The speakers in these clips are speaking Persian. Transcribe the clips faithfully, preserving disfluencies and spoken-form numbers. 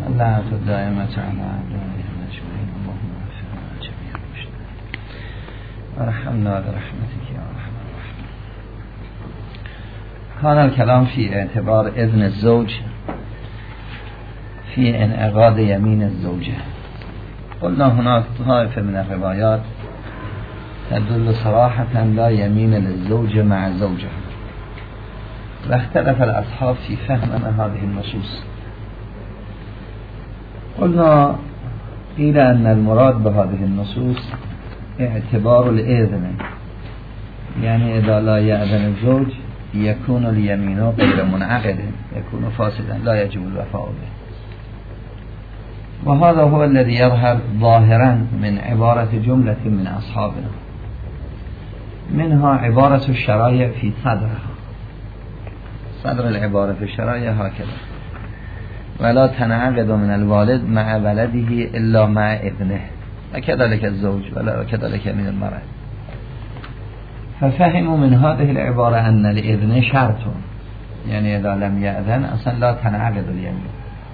الله دائما تعالى مجمعين اللهم اغفر جميع المشتركين ورحمنا برحمتك يا ارحم الراحمين. كان الكلام في اعتبار اذن الزوج في انعقاد يمين الزوجة. قلنا هناك طائفة من الروايات تدل صراحة لا يمين للزوجة مع زوجها، واختلف الأصحاب في فهم هذه النصوص. قلنا قيل أن المراد بهذه النصوص اعتبار الإذن، يعني إذا لا يأذن الزوج يكون اليمين غير منعقد، يكون فاسدا لا يجب الوفاء به. وهذا هو الذي يظهر ظاهرا من عبارة جملة من أصحابنا، منها عبارة الشرائع في صدرها. صدر العبارة في الشرائع هكذا: ولا تنعقد من الوالد مع ولده إلا مع ابنه، وكذلك الزوج وكذلك من المرأة. ففهموا من هذه العبارة أن الإذن شرط، يعني إذا لم يأذن أصلا لا تنعقد اليمين.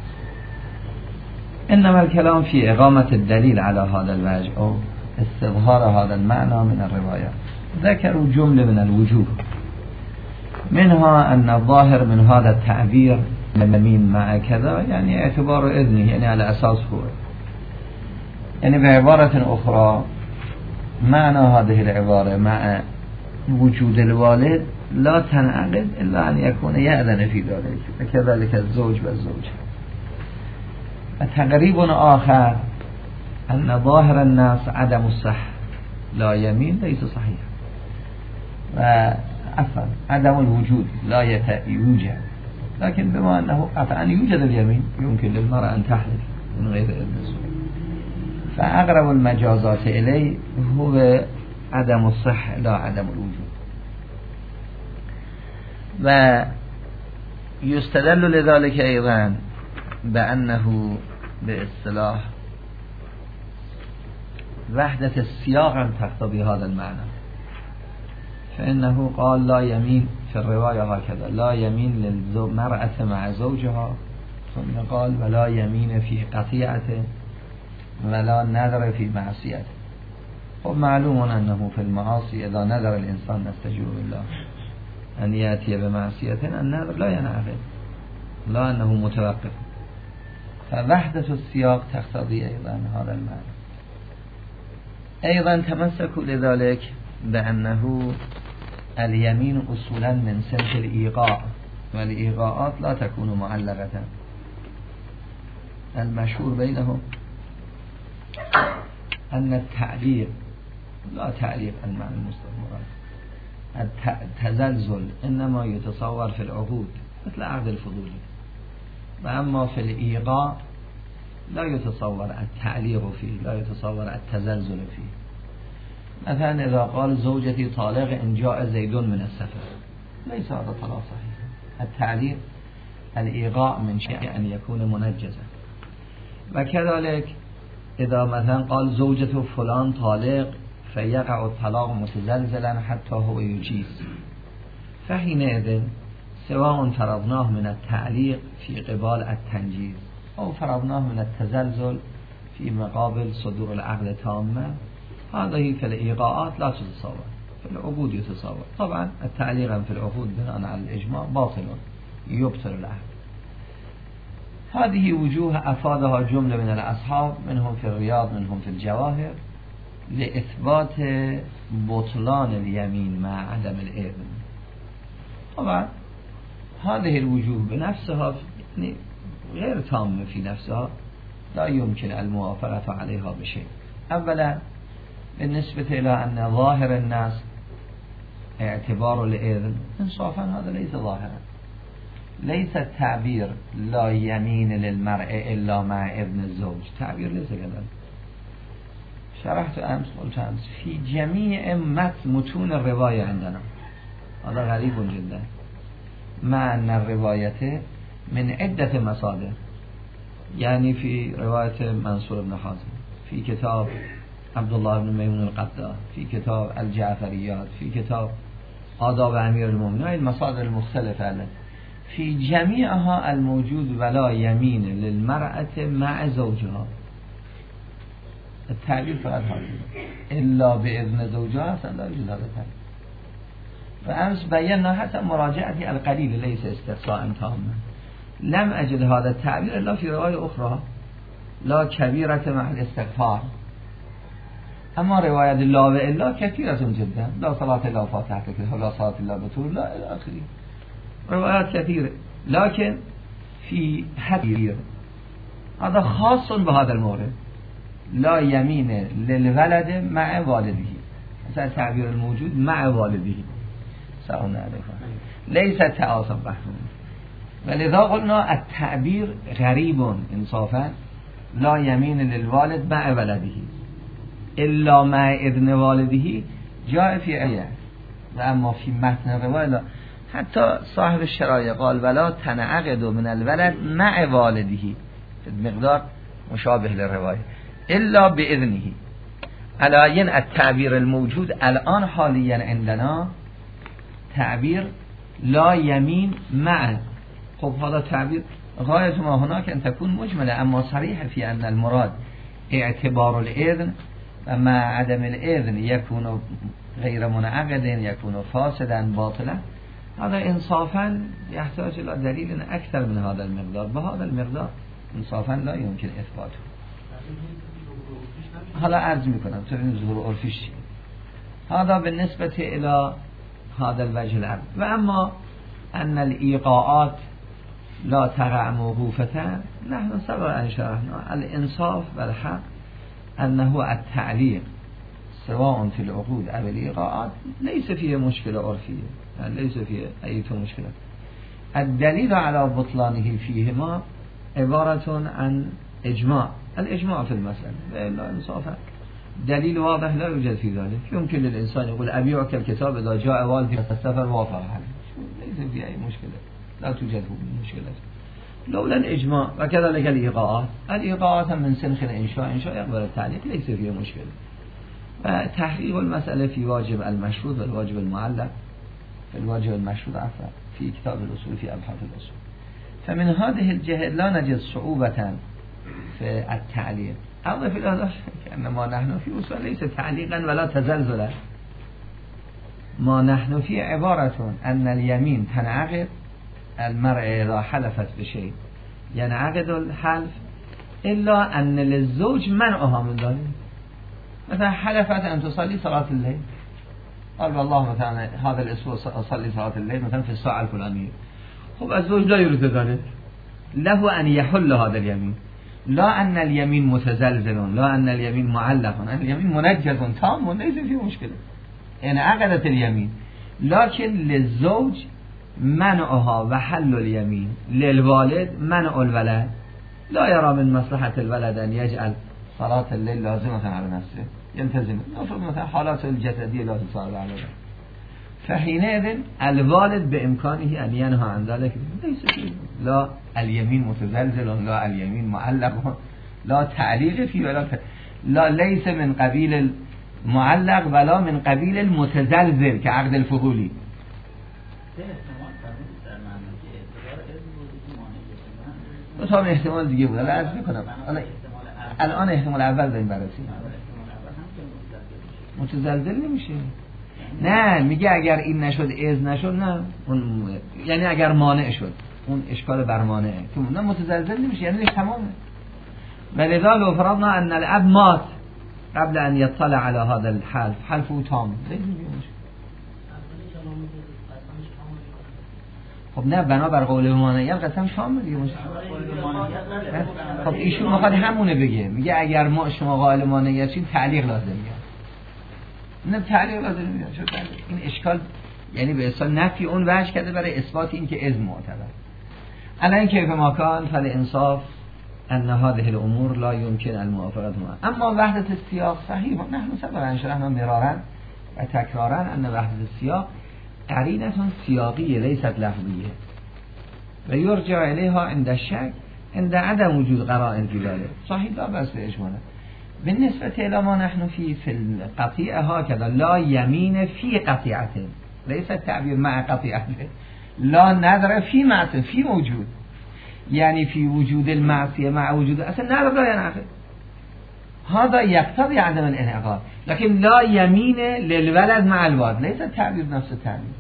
إنما الكلام في إقامة الدليل على هذا الوجه أو استظهار هذا المعنى من الروايات. ذكروا جملة من الوجوه، منها أن الظاهر من هذا التعبير يمين مع كذا يعني اعتبار إذنه، يعني على أساس هو، يعني بعبارة أخرى معنى هذه العبارة مع وجود الوالد لا تنعقد إلا أن يكون يأذن في ذلك، وكذلك الزوج والزوجة. تقريب آخر أن ظاهر الناس عدم الصح، لا يمين ليس صحيح، وعفوا عدم الوجود لا يوجد، لكن بما أنه قطعا يوجد اليمين يمكن للمرأة أن تحلف من غير إذن الزوج، فأقرب المجازات إليه هو عدم الصح لا عدم الوجود. ويستدل لذلك أيضا بأنه باصطلاح وحدة السياق تقتضي هذا المعنى، فإنه قال لا يمين في الرواية هكذا: لا يمين للمرأة مع زوجها، ثم قال ولا يمين في قطيعته ولا نذر في معصيته. ومعلوم أنه في المعاصي إذا نذر الإنسان نستجير بالله أن يأتي بمعصية النذر لا ينعقد، لا أنه متوقف. فوحدة السياق تقتضي أيضا هذا المعنى. أيضا تمسكوا لذلك بأنه اليمين أصولا من سنة الإيقاع، والإيقاعات لا تكون معلقة. المشهور بينهم أن التعليق لا تعليق المعنى المستمر، التزلزل إنما يتصور في العقود مثل عقد الفضولي، وأما في الإيقاع لا يتصور التعليق فيه، لا يتصور التزلزل فيه. مثلا إذا قال زوجتي طالق إن جاء زيد من السفر، ليس هذا طلاق صحيح. التعليق الإيقاع من شيء أن يكون منجزا. وكذلك إذا مثلا قال زوجته فلان طالق فيقع الطلاق متزلزلا حتى هو يجيز، فحينئذ سواء فرضناه من التعليق في قبال التنجيز أو فرضناه من التزلزل في مقابل صدور العقد تامة، هذه في الإيقاعات لا تتصور، في العقود يتصور. طبعا التعليق في العقود بناء على الإجماع باطل يبطل العقد. هذه وجوه أفادها جملة من الأصحاب، منهم في الرياض منهم في الجواهر، لإثبات بطلان اليمين مع عدم الإذن. طبعا هذه الوجوه بنفسها يعني غير تامة في نفسها، لا يمكن الموافقة عليها بشيء. أولا بالنسبة إلى أن ظاهر الناس اعتبار الإذن، انصافا هذا ليس ظاهرا. ليس التعبير لا يمين للمرء إلا مع ابن الزوج، تعبير ليس كذلك. شرحت أمس قلت أمس في جميع متون الرواية عندنا، هذا غريب جدا، مع أن الرواية من عدة مصادر. يعني في رواية منصور بن حازم، في كتاب عبد الله بن ميمون القدار، في كتاب الجعفريات، في كتاب آداب أمير المؤمنين، المصادر المختلفة. فی جمیعها الموجود ولا یمین للمرأة مع زوجها. التعبیر فقط حاضر الا به اذن زوجها اصلا لا وجود هذا التعبیر. و امس بینا حتی مراجعتی القلیل لیس استقصاء تاما لم اجد هذا التعبیر الا فی روای اخرى لا کبیرت مع الاستغفار. اما روایت لا و الا کثیرة جدا، لا صلاة لا فاتحة لا صلاة لا بطول لا الى آخره، روایات كثيرة لكن في حديث هذا خاص بهذا المورد لا يمين للولد مع والده، مثلا تعبير الموجود مع والده سواء عليكم ليس تعاصب بحثهم. ولذا قلنا التعبير غريب انصافا لا يمين للوالد مع ولده إلا مع إذن والده جاء في آية، وأما في متن الرواية حتى صاحب الشرایع قال ولا تنعقد من الولد مع والده مقدار مشابه للرواية إلا بإذنه. على التعبير الموجود الآن حاليا عندنا تعبير لا يمين مع. خب هذا تعبير غاية ما هناك أن تكون مجملة، أما صريحة في أن المراد اعتبار الإذن ومع عدم الإذن يكون غير منعقد يكون فاسدا باطلا. هذا انصافا يحتاج الى دلیل اکثر من هذا المقدار. بهذا المقدار انصافا لا يمكن اثباته. حالا عرض میکنم تو این ظهور عرفیش چیه. هذا بالنسبه الى هذا الوجه العرض. و اما ان الايقاعات لا تقع موقوفة نحن سبق ان شرحنا الانصاف والحق انه التعلیق سواء في العقود او الايقاعات ليس فيه مشكلة عرفية، يعني ليس فيه أي مشكلة. الدليل على بطلانه فيهما عبارة عن إجماع، الإجماع في المسألة وإلا إنصافا دليل واضح لا يوجد في ذلك. يمكن للإنسان يقول أبيعك الكتاب إذا جاء والدي في السفر وافق عليه، ليس فيه أي مشكلة، لا توجد مشكلة لولا الإجماع. وكذلك الإيقاعات، الإيقاعات من سنخ الإنشاء إنشاء يقبل التعليق ليس فيه مشكلة. تحقيق المسألة في واجب المشروط والواجب المعلق في الواجب المشروط عفوا في كتاب الأصول في أبحاث الأصول. فمن هذه الجهة لا نجد صعوبة في التعليق. أضف إلى ذلك أن ما نحن في أصول ليس تعليقا ولا تزلزلا. ما نحن في عبارة أن اليمين تنعقد المرء إذا حلفت بشيء ينعقد الحلف إلا أن للزوج منعها من ذلك. مثلا حلفت أن تصلي صلاة الليل، قال والله مثلا هذا الأسبوع أصلي صلاة الليل مثلا في الساعة الفلانية. خب الزوج لا يريد ذلك، له أن يحل هذا اليمين، لا أن اليمين متزلزل، لا أن اليمين معلق، أن اليمين منجز تام ليس فيه مشكلة، يعني عقدت اليمين، لكن للزوج منعها وحل اليمين، للوالد منع الولد، لا يرى من مصلحة الولد أن يجعل صلاة الليل لازمة على نفسه يلتزم، نفرض مثلا حالات الجسدية لا تصار على ذلك، فحينئذ الوالد بإمكانه أن ينهى عن ذلك، ليس فيه لا اليمين متزلزل لا اليمين معلق لا تعليق فيه ولا ت... لا ليس من قبيل المعلق ولا من قبيل المتزلزل كعقد الفضولي. تو هم احتمال دیگه بود. الان عرض میکنم الان احتمال اول داریم بررسی. متزلزل نمیشه. نه میگه اگر این نشد اذن نشد، نه اون یعنی اگر مانع شد اون اشکال بر مانعه، نه متزلزل نمیشه یعنی تمامه. ولذا لو فرضنا ان الاب مات قبل ان يطلع على هذا الحلف حلفه تام، خب نه بنابر قول مانعیت قسم شامل دیگه میشه. خب ایشون میخواد همونه بگه، میگه اگر ما شما قائل مانعیتین تعلیق لازم میاد. نه تعلیق لازم میاد. چون این اشکال یعنی به اصطلاح نفی اون وجه کرده برای اثبات این که اذن معتبر. الان کیف ما کان فالانصاف ان هذه الامور لا يمكن الموافقه معها. اما وحدت السیاق صحیح، نحن سبق شرحنا مرارا و تکرارا ان وحدت السیاق قرینه سیاقیه لیست لفظیه و یرجع الیها عند الشک عند عدم وجود قرائن فی ذلك. صحیح لا بس اجمالا بالنسبه الى ما نحن فی فی القطيعه هكذا لا يمين في قطيعته، ليس التعبير مع قطيعته، لا نظر فی معصیه فی موجود، یعنی فی وجود المعصیه مع وجود اصلا نظر لا ينعقد. هذا يقتضي عدم الانعقاد، لكن لا يمين للولد مع الوالد ليس التعبير نفس التعبير.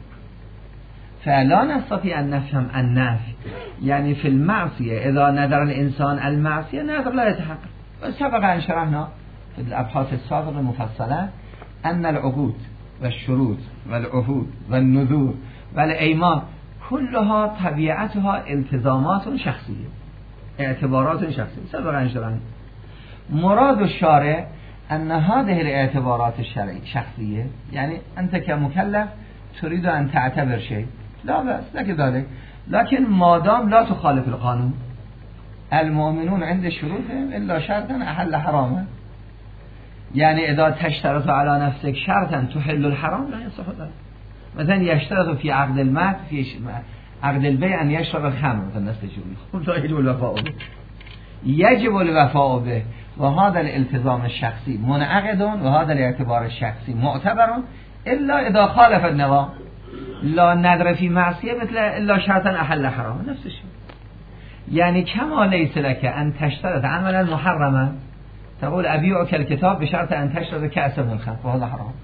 فلا نستطيع أن نفهم النفي، يعني في المعصية إذا نذر الإنسان المعصية نذر لا يتحقق. سبق أن شرحنا في الأبحاث السابقة المفصلة أن العقود والشروط والعهود والنذور والأيمان كلها طبيعتها التزامات شخصية، اعتبارات شخصية. سبق أن شرحنا مراد الشارع أن هذه الاعتبارات الشرعية شخصية، يعني أنت كمكلف تريد أن تعتبر شيء لا بأس لك ذلك، لكن مادام لا تخالف القانون. المؤمنون عند شروطهم إلا شرطا أحل حراما، يعني إذا تشترط على نفسك شرطا تحل الحرام لا يصح ذلك. مثلا يشترط في عقد المال في عقد البيع أن يشرب الخمر، مثلا لا يجب الوفاء به، يجب الوفاء به، وهذا الالتزام الشخصي منعقد وهذا الاعتبار الشخصي معتبر إلا إذا خالف النظام. لا ندر في معصية مثل إلا شرطا أحل حرام، نفس الشيء. يعني كما ليس لك أن تشترط عملا محرما تقول أبيعك الكتاب بشرط أن تشترط كأس من الخمر وهذا حرام.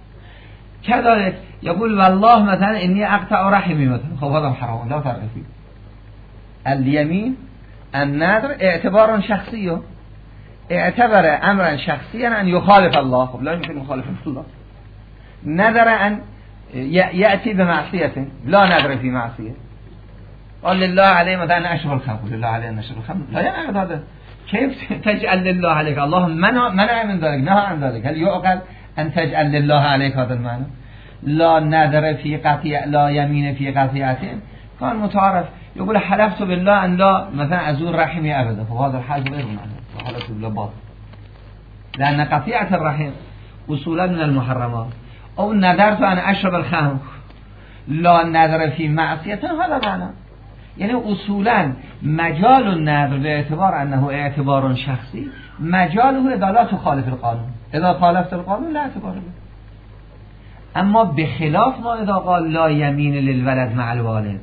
كذلك يقول والله مثلا إني أقطع رحمي مثلا، خب هذا حرام لا فرق فيه. اليمين النذر اعتبار شخصي، اعتبر أمرا شخصيا أن يخالف الله، خب لا يمكن يخالف الله. نذر أن يأتي بمعصية لا نذر في معصية، قال لله عليه مثلا أشرب الخمر، لله عليه أن أشرب الخمر لا ينعقد هذا. كيف تجعل لله عليك؟ الله منع منع من ذلك، نهى عن ذلك. هل يعقل أن تجعل لله عليك هذا المعنى؟ لا نذر في قطيع، لا يمين في قطيعة. كان متعارف يقول حلفت بالله أن لا مثلا أزور رحمي أبدا، فهذا الحال غير معنى، حلفت بالله باطل، لأن قطيعة الرحم أصولا من المحرمات. أو نذرت أن أشرب الخمر لا نذر في معصية، هذا معنى. يعني أصولا مجال النذر باعتبار أنه اعتبار شخصي مجاله إذا لا تخالف القانون، إذا خالفت القانون لا اعتبار له. أما بخلاف ما إذا قال لا يمين للولد مع الوالد،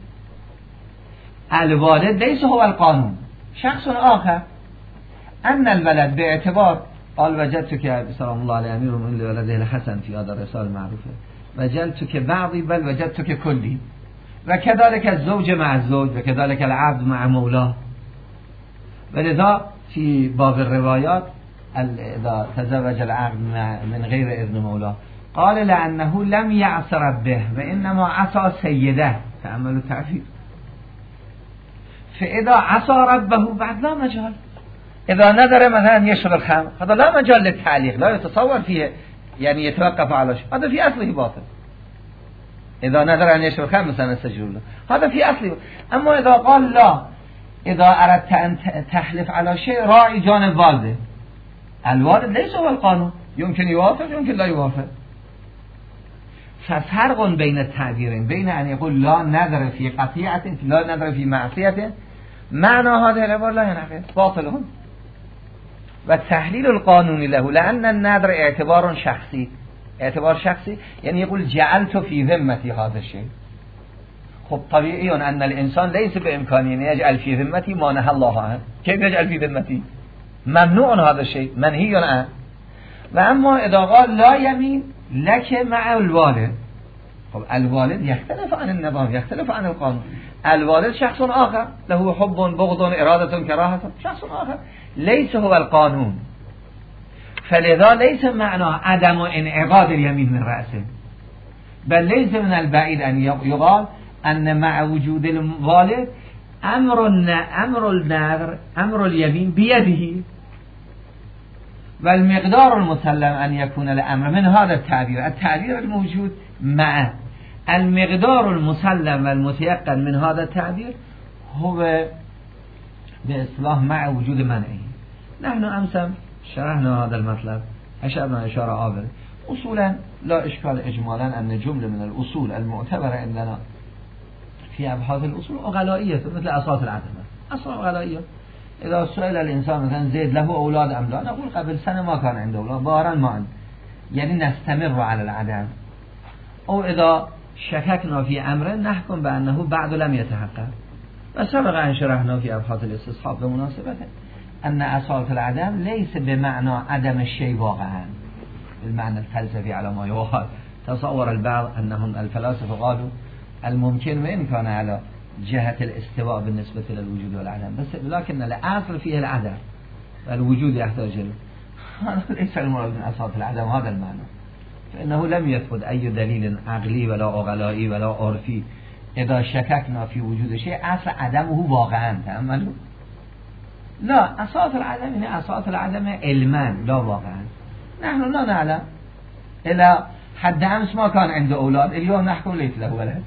الوالد ليس هو القانون، شخص آخر. أن الولد باعتبار قال وجدتك سلام الله عليه أمير من لولده الحسن في هذا الرسالة المعروفة، وجدتك بعضي بل وجدتك كلي. وكذلك الزوج مع الزوج، وكذلك العبد مع مولاه. ولذا في باب الروايات إذا تزوج العبد من غير إذن مولاه قال لأنه لم يعص ربه وإنما عصى سيده، تأملوا التعبير. فإذا عصى ربه بعد لا مجال. إذا نذر مثلا يشرب الخمر هذا لا مجال للتعليق، لا يتصور فيه يعني يتوقف على شيء، هذا في أصله باطل. إذا نذر أن يشرب الخمر مثلا استجر له، هذا في أصله. أما إذا قال لا، إذا أردت أن تحلف على شيء راعي جانب والده، الوالد ليس هو القانون، يمكن يوافق يمكن لا يوافق. ففرق بين التعبيرين، بين أن يقول لا نذر في قطيعة لا نذر في معصية، معنى هذه العبارة لا ينعقد، باطل. والتحليل القانوني له لأن النذر اعتبار شخصي، اعتبار شخصي يعني يقول جعلت في ذمتي هذا الشيء. خب طبيعي أن الإنسان ليس بإمكانه أن يجعل في ذمتي ما نهى الله عنه. كيف يجعل في ذمتي؟ ممنوع هذا الشيء، منهي عنه. وأما إذا قال لا يمين لك مع الوالد، خب الوالد يختلف عن النظام، يختلف عن القانون. الوالد شخص آخر له حب بغض إرادة كراهة، شخص آخر ليس هو القانون. فلذا ليس معنى عدم انعقاد اليمين من رأسه، بل ليس من البعيد أن يقال أن مع وجود الوالد أمر أمر النذر أمر اليمين بيده، والمقدار المسلم أن يكون الأمر من هذا التعبير، التعبير الموجود مع المقدار المسلم والمتيقن من هذا التعبير هو بإصلاح مع وجود منعه. نحن أمس شرحنا هذا المطلب، أشرنا إشارة آبر. أصولا لا إشكال إجمالا أن جملة من الأصول المعتبرة عندنا في أبحاث الأصول أغلائية، مثل أساس العدم، أصلا أغلائية. إذا سئل الإنسان مثلا زيد له أولاد أم لا، نقول قبل سنة ما كان عنده أولاد، ظاهرا ما عنده، يعني نستمر على العدم. أو إذا شککنا فی امر نحکم بانه بعد لم یتحقق و سبق ان شرحنا فی ابحاث الاستصحاب به مناسبت ان اصالت العدم لیس بمعنى عدم الشیء واقعا بالمعنى الفلسفی على ما یقال. تصور البعض انهم الفلاسفه قالوا الممكن وان كان على جهة الاستواء بالنسبة للوجود والعدم بس لكن الأصل فيه العدم والوجود يحتاج له. هذا ليس المراد من أصالة العدم هذا المعنى، فإنه لم يثبت أي دليل عقلي ولا عقلائي ولا عرفي إذا شككنا في وجود شيء أصل عدمه واقعا. تأملوا، لا، أصالة العدم يعني أصالة العدم علما لا واقعا. نحن لا نعلم إلى حد أمس ما كان عنده أولاد، اليوم نحكم ليس له ولد.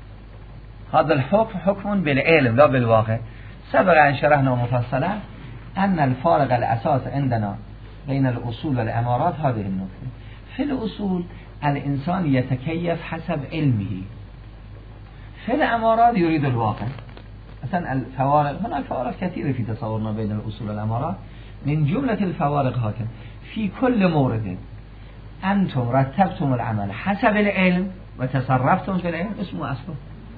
هذا الحكم حكم بالعلم لا بالواقع. سبق أن شرحنا مفصلا أن الفارق الأساس عندنا بين الأصول والأمارات هذه النقطة. في الأصول الإنسان يتكيف حسب علمه، في الأمارات يريد الواقع. مثلا الفوارق، هناك فوارق كثيرة في تصورنا بين الأصول والأمارات. من جملة الفوارق هكذا في كل مورد أنتم رتبتم العمل حسب العلم وتصرفتم في العلم اسمه أصله.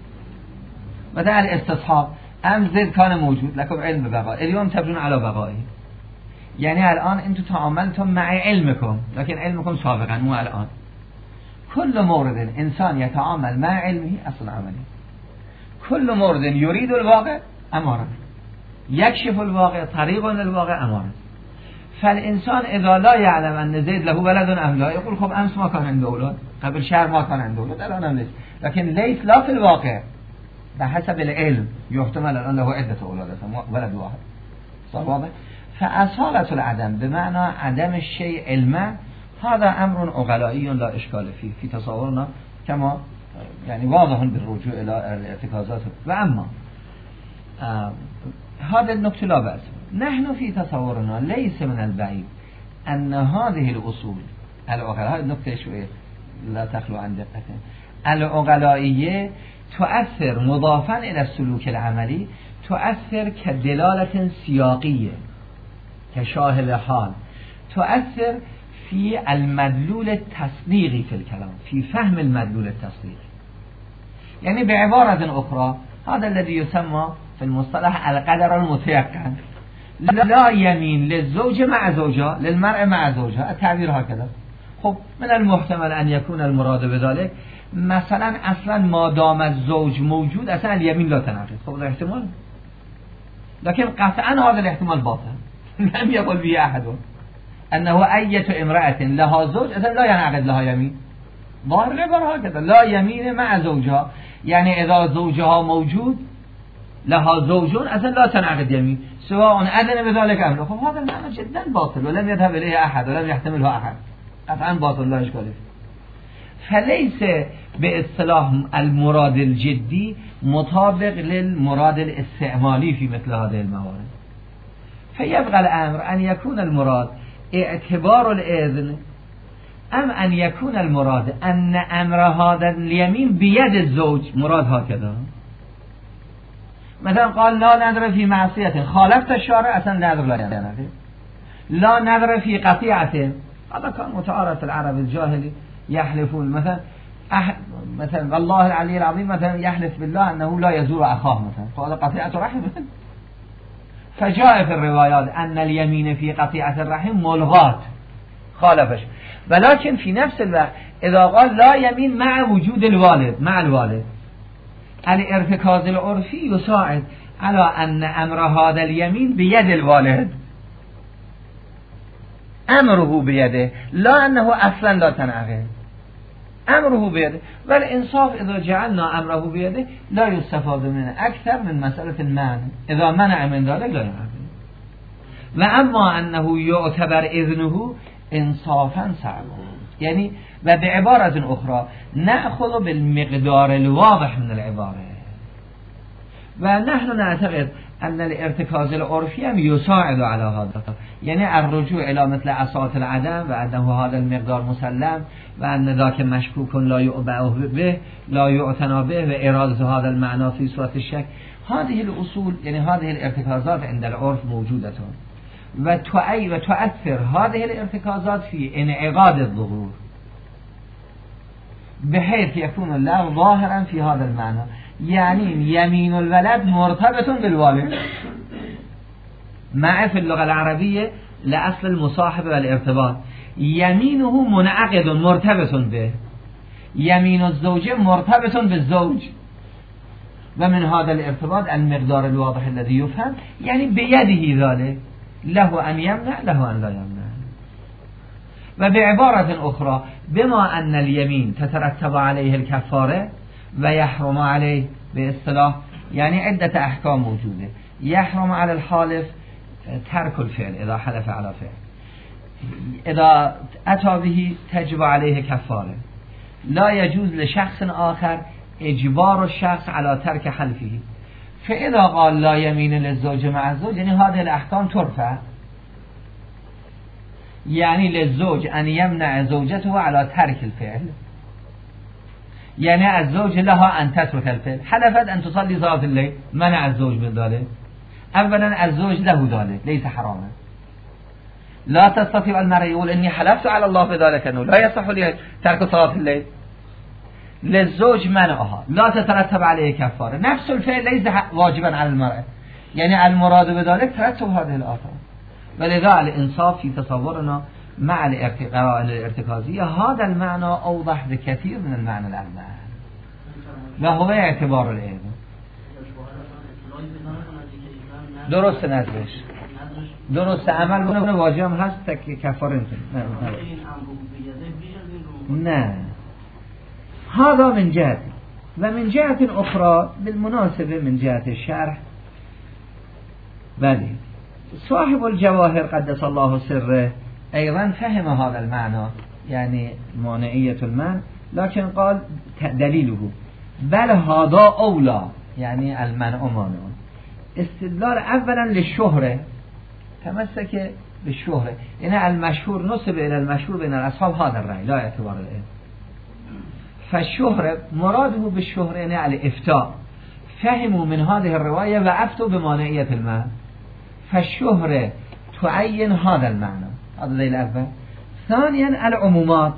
مثلا الاستصحاب، أمس زيد كان موجود لكم علم ببقائه، اليوم تبنون على بقائه. يعني الآن أنتم تعاملتم مع علمكم لكن علمكم سابقا مو الآن. كل مورد إنسان يتعامل مع علمه أصل عمله. كل مورد يريد الواقع أمارة، يكشف الواقع طريق للواقع أمارة. فالإنسان إذا لا يعلم أن زيد له ولد أم لا يقول خب أمس ما كان عنده أولاد، قبل شهر ما كان عنده أولاد، الآن هم ليس. لكن ليس لا في الواقع بحسب العلم يحتمل الآن له عدة أولاد ولد واحد. صار واضح؟ فأصالة العدم بمعنى عدم الشيء علما هذا أمر عقلائي لا إشكال فيه في تصورنا كما يعني واضح بالرجوع إلى الارتكازات. وأما آه هذا النقطة لا بأس. نحن في تصورنا ليس من البعيد أن هذه الأصول العقلائية، هذه النقطة شوية لا تخلو عن دقته، العقلائية تؤثر مضافا إلى السلوك العملي، تؤثر كدلالة سياقية كشاهد حال، تؤثر في المدلول التصديقي في الكلام، في فهم المدلول التصديقي. يعني بعبارة أخرى هذا الذي يسمى في المصطلح القدر المتيقن. لا يمين للزوج مع زوجها، للمرء مع زوجها، التعبير هكذا. خب من المحتمل أن يكون المراد بذلك مثلا اصلا ما دام الزوج موجود اصلا اليمين لا تنعقد. خب هذا احتمال، لكن قطعا هذا الاحتمال باطل. لم يقل به احد انه اية امرأة لها زوج اصلا لا ينعقد لها يمين. ظاهر العبارة هكذا، لا يمين مع زوجها، يعني اذا زوجها موجود لها زوجون اصلا لا تنعقد يمين سواء اذن بذلك ام لا. خب هذا المعنى جدا باطل ولم يذهب اليه احد ولم يحتمله احد، قطعا باطل لا اشكال فيه. فليس باصطلاح المراد الجدي مطابق للمراد الاستعمالي في مثل هذه الموارد. فيبقى الأمر أن يكون المراد اعتبار الإذن أم أن يكون المراد أن أمر هذا اليمين بيد الزوج. مراد هكذا، مثلا قال لا نذر في معصية، خالفت الشارع اصلا نذر لا نذر. لا نذر في قطيعة، هذا كان متعارف العرب الجاهلي يحلفون مثلا أح... مثلا والله العلي العظيم مثلا يحلف بالله أنه لا يزور أخاه مثلا، فهذا قطيعة رحم. فجاء في الروايات أن اليمين في قطيعة الرحم ملغات، خالفش. ولكن في نفس الوقت إذا قال لا يمين مع وجود الوالد، مع الوالد، الارتكاز العرفي يساعد على أن أمر هذا اليمين بيد الوالد، أمره بيده، لا أنه أصلا لا تنعقد، أمره بيده. والإنصاف إذا جعلنا أمره بيده لا يستفاد منه أكثر من مسألة المنع، إذا منع من ذلك لا ينعقد. وأما أنه يعتبر إذنه إنصافا صعب، يعني و بعبارة أخرى نأخذ بالمقدار الواضح من العبارة. ونحن نعتقد أن الارتكاز العرفي هم يساعد على هذا، يعني الرجوع إلى مثل أصالة العدم وأنه هذا المقدار مسلم وأن ذاك مشكوك لا يؤبع به لا يعتنى به وإرادة هذا المعنى في صورة الشك. هذه الأصول يعني هذه الارتكازات عند العرف موجودة وتؤثر هذه الارتكازات في انعقاد الظهور. بحيث يكون اللغو ظاهرا في هذا المعنى. يعني يمين الولد مرتبط بالوالد مع في اللغة العربية لأصل المصاحبة والارتباط. يمينه منعقد مرتبط به، يمين الزوجة مرتبط بالزوج، ومن هذا الارتباط المقدار الواضح الذي يفهم، يعني بيده ذلك، له أن يمنع له أن لا يمنع. وبعبارة أخرى بما أن اليمين تترتب عليه الكفارة ويحرم عليه باصطلاح، يعني عدة أحكام موجودة. يحرم على الحالف ترك الفعل إذا حلف على فعل، إذا أتى به تجب عليه كفارة، لا يجوز لشخص آخر إجبار الشخص على ترك حلفه. فإذا قال لا يمين للزوج مع الزوج، يعني هذه الأحكام ترفع، يعني للزوج أن يمنع زوجته على ترك الفعل، يعني الزوج لها أن تترك الفعل. حلفت أن تصلي صلاة الليل، منع الزوج من ذلك. أولا الزوج له ذلك ليس حراما، لا تستطيع المرأة يقول إني حلفت على الله بذلك أنه لا يصح لي ترك صلاة الليل. للزوج منعها، لا تترتب عليه كفارة. نفس الفعل ليس واجبا على المرأة، يعني المراد بذلك ترتب هذه الآثار. ولذا الإنصاف في تصورنا مع القراءة الارتكازية هذا المعنى أوضح بكثير من المعنى الأول، وهو اعتبار العلم. درست نزدش درست عمل بونه واجب هست تک کفاره نه نه هذا من جهة. ومن جهة أخرى بالمناسبة من جهة الشرح، بله صاحب الجواهر قدس الله سره أيضا فهم هذا المعنى، يعني مانعية المنع، لكن قال دليله بل هذا أولى، يعني المنع مانع. استدلال اولا للشهرة، تمسك بالشهرة، إن المشهور نسب إلى المشهور بين الأصحاب هذا الرأي لا اعتبار له. فالشهرة مراده بالشهرة يعني الإفتاء، فهموا من هذه الرواية وأفتوا بمانعية المنع، فالشهرة تعين هذا المعنى. هذا دليل الأول. ثانيا العمومات،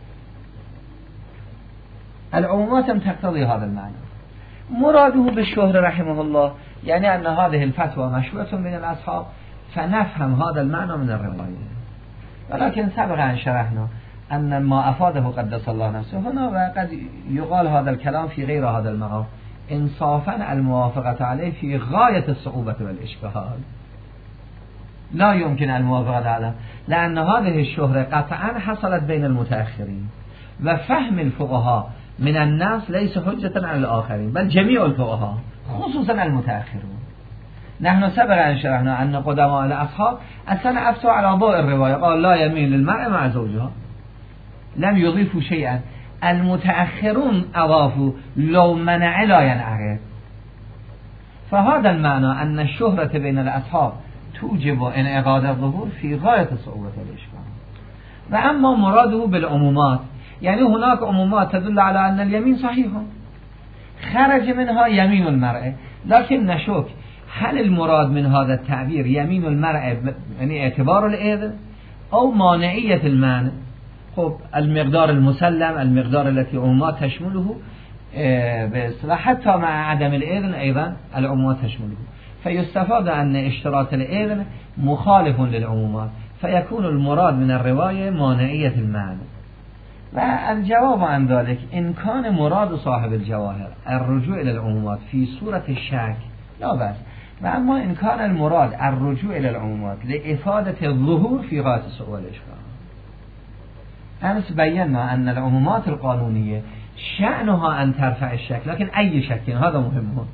العمومات تقتضي هذا المعنى. مراده بالشهرة رحمه الله يعني أن هذه الفتوى مشهورة من الأصحاب، فنفهم هذا المعنى من الرواية. ولكن سبق أن شرحنا أن ما أفاده قدس الله نفسه هنا، وقد يقال هذا الكلام في غير هذا المقام، إنصافا الموافقة عليه في غاية الصعوبة والإشكال، لا يمكن الموافقة عليه، لأن هذه الشهرة قطعا حصلت بين المتأخرين، وفهم الفقهاء من الناس ليس حجة على الآخرين، بل جميع الفقهاء خصوصا المتأخرون. نحن سبق أن شرحنا أن قدماء الأصحاب أصلا أفتوا على ضوء الرواية، قال لا يمين للمرأة مع زوجها، لم يضيفوا شيئا. المتأخرون أضافوا لو منع لا ينعقد. فهذا المعنى أن الشهرة بين الأصحاب توجب انعقاد الظهور في غاية الصعوبة والإشكال. وأما مراده بالعمومات، يعني هناك عمومات تدل على أن اليمين صحيح، خرج منها يمين المرأة، لكن نشك هل المراد من هذا التعبير يمين المرأة يعني اعتبار الإذن أو مانعية المعنى؟ خب المقدار المسلم، المقدار التي عمومات تشمله باصطلاح حتى مع عدم الإذن أيضا العمومات تشمله، فيستفاد أن اشتراط الإذن مخالف للعمومات، فيكون المراد من الرواية مانعية المعنى. والجواب عن ذلك إن كان مراد صاحب الجواهر الرجوع إلى العمومات في صورة الشك لا بأس، وأما إن كان المراد الرجوع إلى العمومات لإفادة الظهور في غاية الصعوبة والإشكال. أمس بينا أن العمومات القانونية شأنها أن ترفع الشك، لكن أي شك هذا مهم.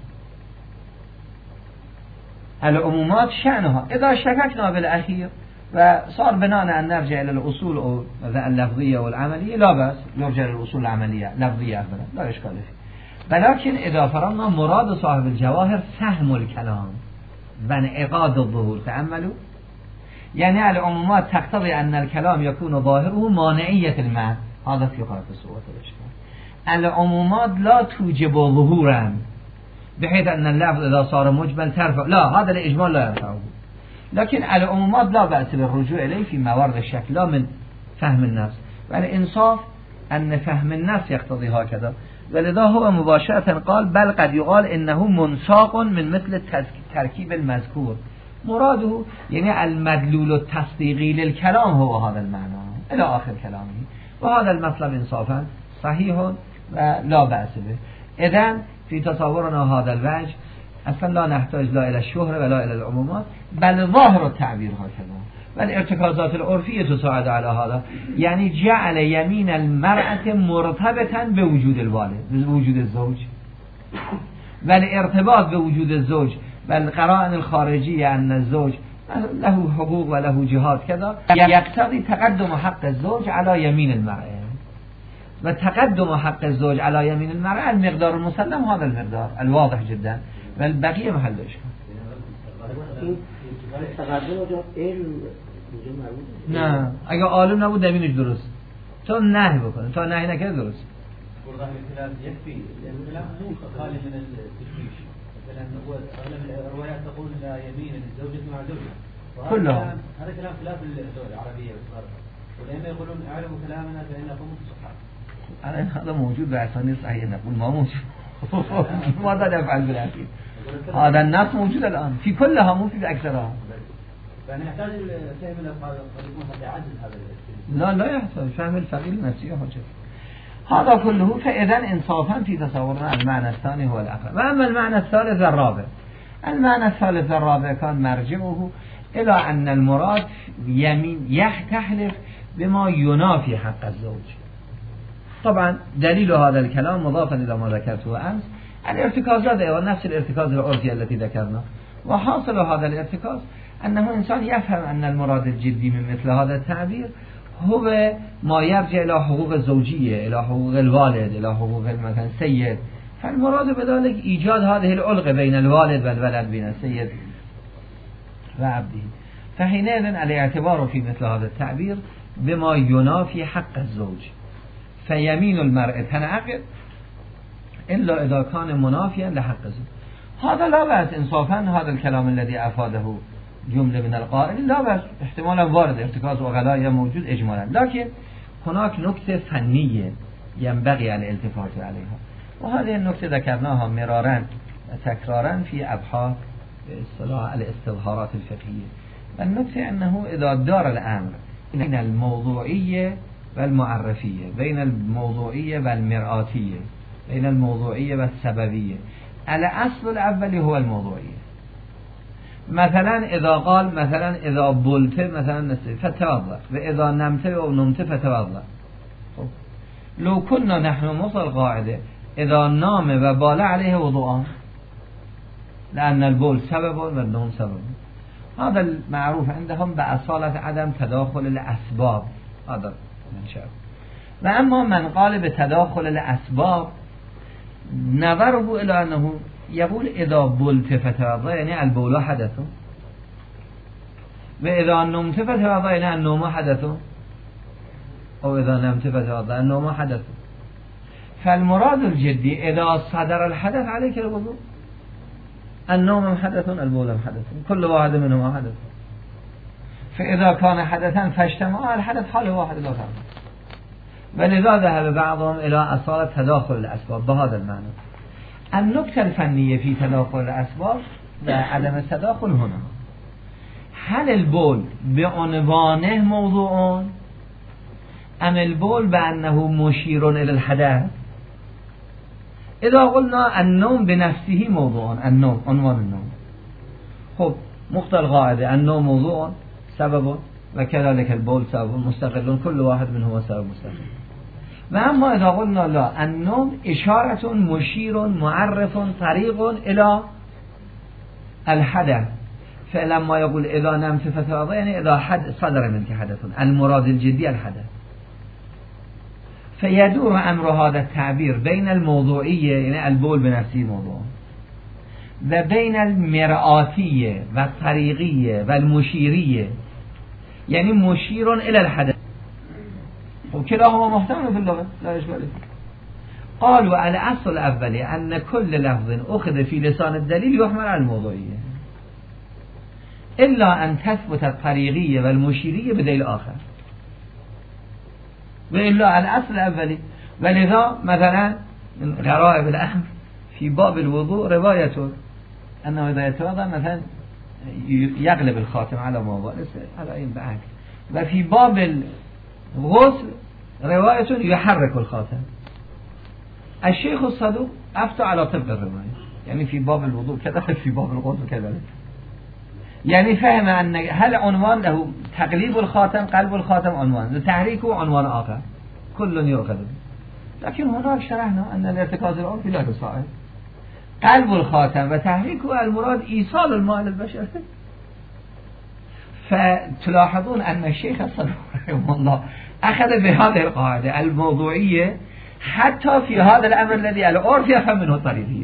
العمومات شأنها إذا شككنا بالأخير وصار بنانا أن نرجع إلى الأصول اللفظية والعملية لا بأس، نرجع إلى الأصول العملية لفظية أبدا لا إشكال فيه. ولكن إذا فرضنا مراد صاحب الجواهر فهم الكلام وانعقاد الظهور، تأملوا، يعني العمومات تقتضي أن الكلام يكون ظاهره مانعية المعنى، هذا في غاية الصعوبة والإشكال. العمومات لا توجب ظهورا بحيث أن اللفظ إذا صار مجمل ترفع، لا، هذا الإجمال لا يرفعه. لكن العمومات لا بأس بالرجوع إليه في موارد الشك، لا من فهم الناس. والإنصاف ان فهم النص يقتضي هكذا ولذا هو مباشرة قال بل قد يقال انه منساق من مثل ترکیب المذکور مراده یعنی المدلول التصدیقی للكلام هو هذا المعنى الى آخر کلامه و هذا المطلب انصافا صحیح و لا بأس به. اذن في تصورنا هذا الوجه اصلا لا نحتاج لا الى الشهر ولا الى العمومات بل ظاهر التعبير هكذا والارتكازات العرفية تساعد على هذا يعني جعل يمين المرأة مرتبطا بوجود الوالد بوجود الزوج والارتباط بوجود الزوج والقرائن الخارجية أن الزوج له حقوق وله جهات كذا يقتضي تقدم حق الزوج على يمين المرأة وتقدم حق الزوج على يمين المرأة المقدار المسلم هذا المقدار الواضح جدا والبقية محل إشكال. نه اگه عالم نبود نبینش درست تو نهی بکنه تا نهی نکنه درست والله الكلام يكفي لأن الكلام مو خالي من التشويش مثلا هو أغلب الروايات تقول لا يمين للزوجة مع زوجها كلها هذا كلام خلاف اللغة العربية والصرف ولأن يقولون اعلموا كلامنا فإنكم تصحح هذا موجود بأسانيد صحيح نقول ما موجود ماذا نفعل بالأخير هذا النص موجود الآن في كلها مو في أكثرها يعني يحتاج الفهم الفقيه حتى يعزز هذا لا لا يحتاج فهم الفقيه نفسه حاجة هذا كله فإذا انصافا في تصورنا المعنى الثاني هو الأقل وأما المعنى الثالث والرابع المعنى الثالث والرابع كان مرجعه إلى أن المراد يمين يحتحلف بما ينافي حق الزوج. طبعا دليل هذا الكلام مضافا إلى ما ذكرته أمس الارتكازات ونفس الارتكاز العرفي التي ذكرنا وحاصل هذا الارتكاز أنه إنسان يفهم أن المراد الجدي من مثل هذا التعبير هو ما يرجع إلى حقوق الزوجية إلى حقوق الوالد إلى حقوق مثلا السيد فالمراد بذلك إيجاد هذه العلقة بين الوالد والولد بين السيد وعبده فحينئذ الاعتبار في مثل هذا التعبير بما ينافي حق الزوج فيمين المرء تنعقد إلا إذا كان منافيا لحق الزوج. هذا لا بأس انصافا هذا الكلام الذي أفاده جملة من القائل لا بأس احتمالا وارد ارتكاز وغلاية موجود إجمالا لكن هناك نكتة فنية ينبغي الالتفات عليها وهذه النكتة ذكرناها مرارا تكرارا في أبحاث اصطلاح الاستظهارات الفقهية النكتة أنه إذا دار الأمر بين الموضوعية والمعرفية بين الموضوعية والمرآتية بين الموضوعية والسببية الأصل الأول هو الموضوعية مثلا إذا قال مثلا إذا بلت مثلا فتوضأ وإذا نمت أو نمت فتوضأ لو كنا نحن مصر القاعدة إذا نام وبال عليه وضوءان لأن البول سبب والنوم سبب هذا المعروف عندهم بأصالة عدم تداخل الأسباب هذا من شاء وأما من قال بتداخل الأسباب نظره إلى أنه يقول إذا بلت فتوضأ يعني البول حدث وإذا نمت فتوضأ يعني النوم حدث أو إذا نمت فتوضأ النوم حدث فالمراد الجدي إذا صدر الحدث عليك الوضوء النوم حدث البول حدث كل واحد منهما حدث فإذا كان حدثا فاجتمع الحدث حال واحد لا فرق ولذا ذهب بعضهم إلى أصالة تداخل الأسباب بهذا المعنى. النكتة الفنية في تداخل الأسباب وعدم التداخل هنا هل البول بعنوانه موضوع أم البول بأنه مشير إلى الحدث؟ إذا قلنا النوم بنفسه موضوع النوم عنوان النوم خب مقتل قاعدة النوم موضوع سبب وكذلك البول سبب مستقل كل واحد منهما سبب مستقل وأما إذا قلنا لا النوم إشارة مشير معرف طريق إلى الحدث فلما يقول إذا نمت فتوضأ يعني إذا حد صدر منك حدث المراد الجدي الحدث فيدور أمر هذا التعبير بين الموضوعية يعني البول بنفسه موضوع وبين المرآتية والطريقية والمشيرية يعني مشير إلى الحدث وكلاهما محتمل في اللغة لا إشكال قالوا على أصل الأول أن كل لفظ أخذ في لسان الدليل يحمل على الموضوعية إلا أن تثبت الطريقية والمشيرية بدليل آخر و الا الاصل الاولی. ولذا مثلا من غرائب الامر في باب الوضوء رواية انه اذا يتوضا مثلا يقلب الخاتم على ما ورث على این بعد، و في باب الغسل رواية يحرك الخاتم. الشيخ الصدوق افتى على طبق الرواية، يعني في باب الوضوء كذا في باب الغسل كذا، يعني فهم أن هل عنوان له تقليب الخاتم قلب الخاتم عنوان، تحريكه عنوان آخر كل يؤخذ. لكن هناك شرحنا أن الارتكاز العرفي لا يساعد قلب الخاتم و تحريكه المراد إيصال الماء للبشر. فتلاحظون أن الشيخ الصدوق رحمه الله أخذ بهذه القاعدة الموضوعية حتى في هذا الأمر الذي العرف يفهم منه الطريقية،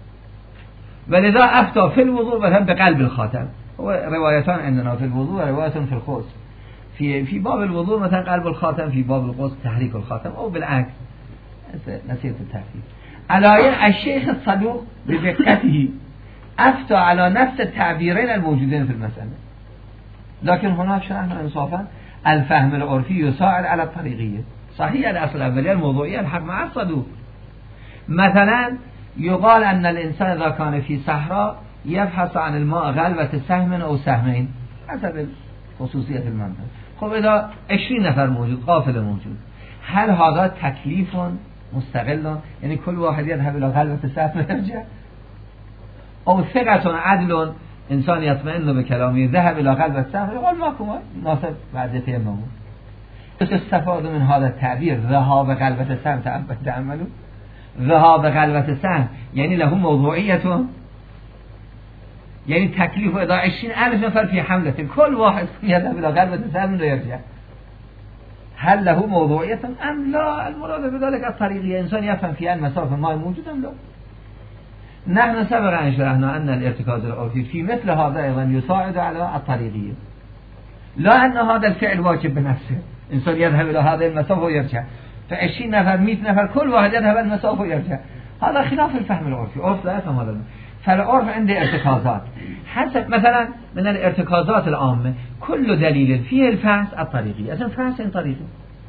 ولذا أفتى في الوضوء مثلا بقلب الخاتم. هو روايتان عندنا في الوضوء ورواية في الغسل. في في باب الوضوء مثلا قلب الخاتم، في باب الغسل تحريك الخاتم، أو بالعكس نسيت التحريك. على الشيخ الصدوق بدقته أفتى على نفس التعبيرين الموجودين في المسألة، لكن هناك شرحنا إنصافا الفهم العرفي يساعد على الطريقية. صحيح الأصل الأولية الموضوعية الحق مع الصدوق. مثلا يقال أن الإنسان إذا كان في صحراء يبحث عن الماء غلبة سهم أو سهمين حسب خصوصية المنطقة. خب إذا عشرين نفر موجود، قافلة موجود، هل هذا تكليف مستقل، يعني كل واحد يذهب إلى غلبة سهم ويرجع؟ أو ثقة عدل إنسان يطمئن بكلامه ذهب إلى غلبة سهم يقول ماكو ناصب بعد تيممه. استفاد من هذا التعبير ذهاب غلبة سهم تعملوا ذهاب غلبة سهم يعني له موضوعية، يعني تكليف إذا عشرين ألف نفر في حملة كل واحد يذهب إلى غلبة سهم ويرجع، هل له موضوعية أم لا؟ المراد بذلك الطريقية، إنسان يفهم في أن مسافة الماء موجود أم لا. نحن سبق أن شرحنا أن الارتكاز العرفي في مثل هذا أيضا يساعد على الطريقية، لا أن هذا الفعل واجب بنفسه، إنسان يذهب إلى هذه المسافة ويرجع، فعشرين نفر مئة نفر كل واحد يذهب المسافة ويرجع، هذا خلاف الفهم العرفي. عرف لا يفهم هذا. فالعرف عنده ارتكازات حسب مثلا من الارتكازات العامة كل دليل فيه الفحص الطريقي، أصلا فحص طريقي،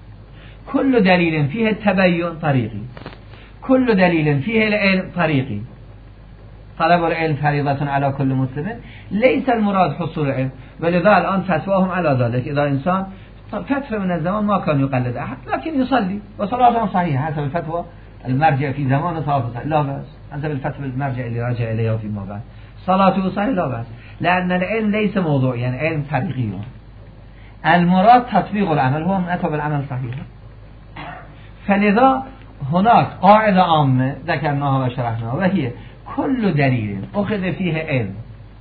كل دليل فيه التبين طريقي، كل دليل فيه العلم طريقي. طلب العلم فريضة على كل مسلم، ليس المراد حصول العلم، ولذا الآن فتواهم على ذلك. إذا إنسان فترة من الزمان ما كان يقلد أحد لكن يصلي وصلاته صحيحة حسب الفتوى المرجع في زمان صلاته لا بأس، حسب الفتوى المرجع اللي راجع إليها فيما بعد صلاته صحيحة لا بأس، لأن العلم ليس موضوع، يعني علم طريقي. المراد تطبيق العمل، هو من أتى بالعمل صحيحا. فلذا هناك قاعدة عامة ذكرناها وشرحناها، وهي كل دليل أخذ فيه علم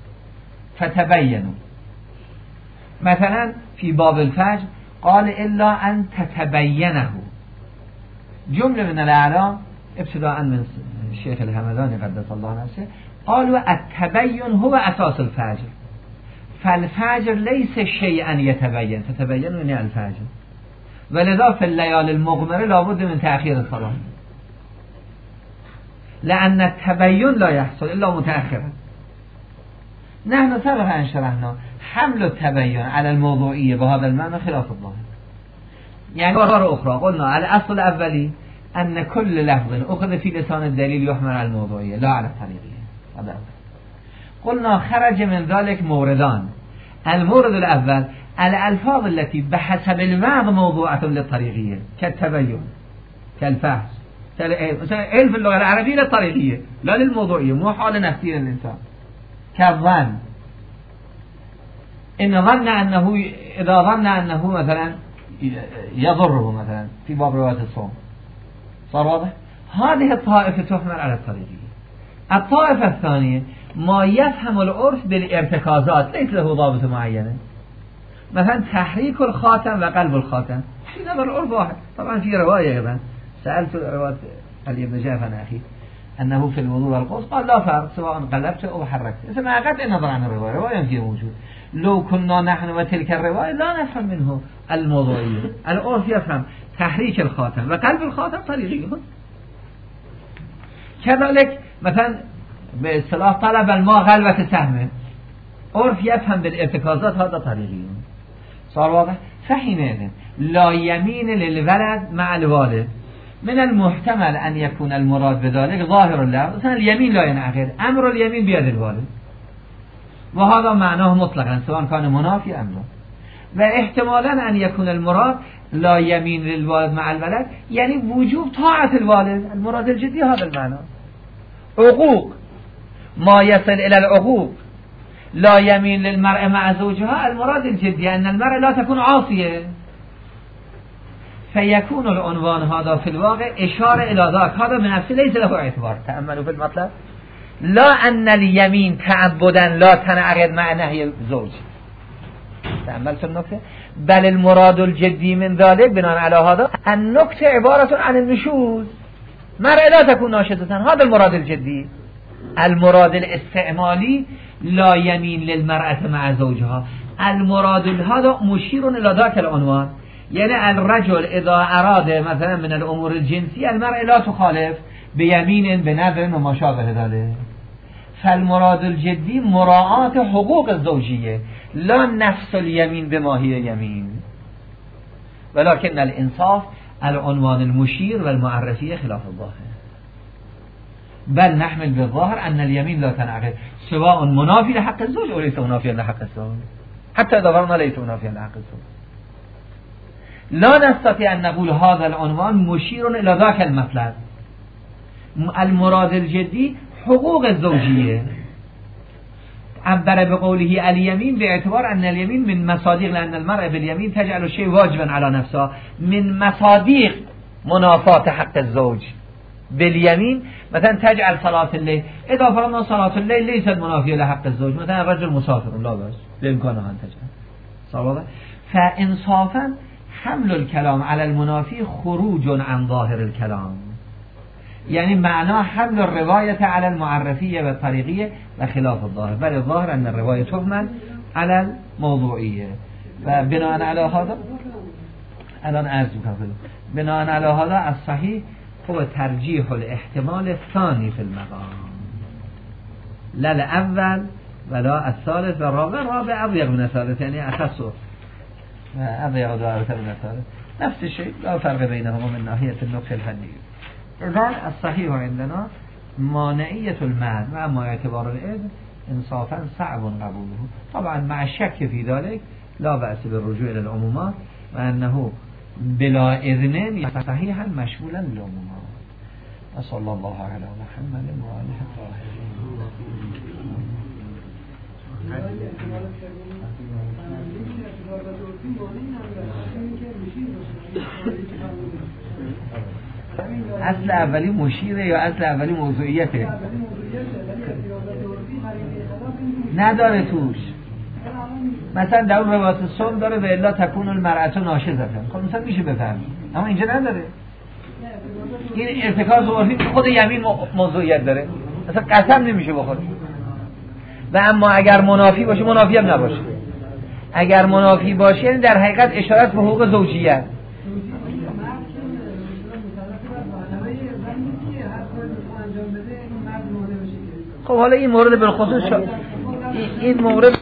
فتبينوا. مثلا في باب الفجر قال إلا أن تتبينه، جملة من الأعلام ابتداء من الشيخ الهمداني قدس الله نفسه قالوا التبين هو أساس الفجر، فالفجر ليس شيئا يتبين، تتبين يعني الفجر، ولذا في الليالي المغمرة لابد من تأخير الصلاة، لأن التبين لا يحصل إلا متأخرا. نحن سبق أن شرحنا حمل التبين على الموضوعية بهذا المعنى خلاف الظاهر. يعني مرة أخرى قلنا الأصل الأولي أن كل لفظ أخذ في لسان الدليل يحمل على الموضوعية لا على الطريقية. هذا قلنا خرج من ذلك موردان. المورد الأول الألفاظ التي بحسب المعنى موضوعة للطريقية كالتبين كالفحص علم في اللغة العربية للطريقية لا للموضوعية، مو حال نفسية للإنسان. كالظن، إن ظن أنه إذا ظن أنه مثلا يضره مثلا في باب رواية الصوم، صار واضح؟ هذه الطائفة تحمل على الطريقية. الطائفة الثانية ما يفهم العرف بالارتكازات ليس له ضابط معينة، مثلا تحريك الخاتم وقلب الخاتم في نظر العرف واحد. طبعا في رواية أيضا سألت رواية علي بن جعفر أخي أنه في الوضوء والغسل قال لا فرق سواء قلبت أو حركت، إذا ما قطع النظر عن الرواية، رواية فيه موجود. لو كنا نحن وتلك الرواية لا نفهم منه الموضوعية، العرف يفهم تحريك الخاتم وقلب الخاتم طريقي. كذلك مثلا باصطلاح طلب الماء غلبة سهمه، عرف يفهم بالارتكازات هذا طريقي. صار واضح؟ فحينئذ لا يمين للولد مع الوالد من المحتمل أن يكون المراد بذلك ظاهر الله مثلا اليمين لا ينعقد أمر اليمين بيد الوالد وهذا معناه مطلقا سواء كان منافي أم لا واحتمالا أن يكون المراد لا يمين للوالد مع الولد يعني وجوب طاعة الوالد المراد الجدي هذا المعنى عقوق ما يصل إلى العقوق لا يمين للمرأة مع زوجها المراد الجدي أن المرأة لا تكون عاصية فيكون العنوان هذا في الواقع إشارة إلى ذاك هذا من نفسه ليس له اعتبار تأملوا في المطلب لا أن اليمين تعبدا لا تنعقد مع نهي الزوج تأملت النكتة بل المراد الجدي من ذلك بناء على هذا النكتة عبارة عن النشوز مرأة لا تكون ناشزة هذا المراد الجدي المراد الاستعمالي لا يمين للمرأة مع زوجها المراد هذا مشير إلى ذاك العنوان يعني الرجل إذا أراد مثلا من الأمور الجنسية المرأة لا تخالف بيمين بنذر وما شابه ذلك فالمراد الجدي مراعاة حقوق الزوجية لا نفس اليمين بما هي يمين ولكن الإنصاف العنوان المشير والمعرفية خلاف الظاهر بل نحمل بالظاهر أن اليمين لا تنعقد سواء منافي لحق الزوج أو ليس منافيا لحق الزوج حتى إذا فرضنا ليس منافيا لحق الزوج لا نستطيع أن نقول هذا العنوان مشير إلى ذاك المطلب المراد الجدي حقوق الزوجية عبر بقوله اليمين باعتبار أن اليمين من مصادق لأن المرأة باليمين تجعل الشيء واجبا على نفسها من مصادق منافاة حق الزوج باليمين مثلا تجعل صلاة الليل إذا فرضنا صلاة الليل ليست منافية لحق الزوج مثلا الرجل مسافر لا بأس بإمكانها أن تجعل صلاة فإنصافا حمل الكلام على المنافي خروج عن ظاهر الكلام يعني معناه حمل الرواية على المعرفية والطريقية وخلاف الظاهر بل الظاهر أن الرواية تحمل على الموضوعية فبناء على هذا الآن عرض بكم بناء على هذا الصحيح هو ترجيح الاحتمال الثاني في المقام لا الأول ولا الثالث والرابع الرابع أضيق من الثالث يعني أخصه أضيق دائرة من الثالث نفس الشيء لا فرق بينهما من ناحية النقطة الفنية إذن الصحيح عندنا مانعية المعنى مع ما اعتبار الإذن إنصافا صعب قبوله طبعا مع الشك في ذلك لا بأس بالرجوع إلى العمومات وأنه بلا إذن صحيحا مشمولا للعمومات وصلى الله على محمد وآله الطاهرين اصل اولی مشیره یا اصل اولی موضوعیته نداره توش مثلا در اون روایت صوم داره و الا تکون المرأة ناشزة خب مثلا میشه بفهمی اما اینجا نداره این ارتکاز عرفی خود یمین موضوعیت داره مثلا قسم نمیشه بخوره و اما اگر منافی باشه منافی هم نباشه اگر منافی باشه یعنی در حقیقت اشارت به حقوق زوجیت خب حالا این مورد بالخصوص شا... این مورد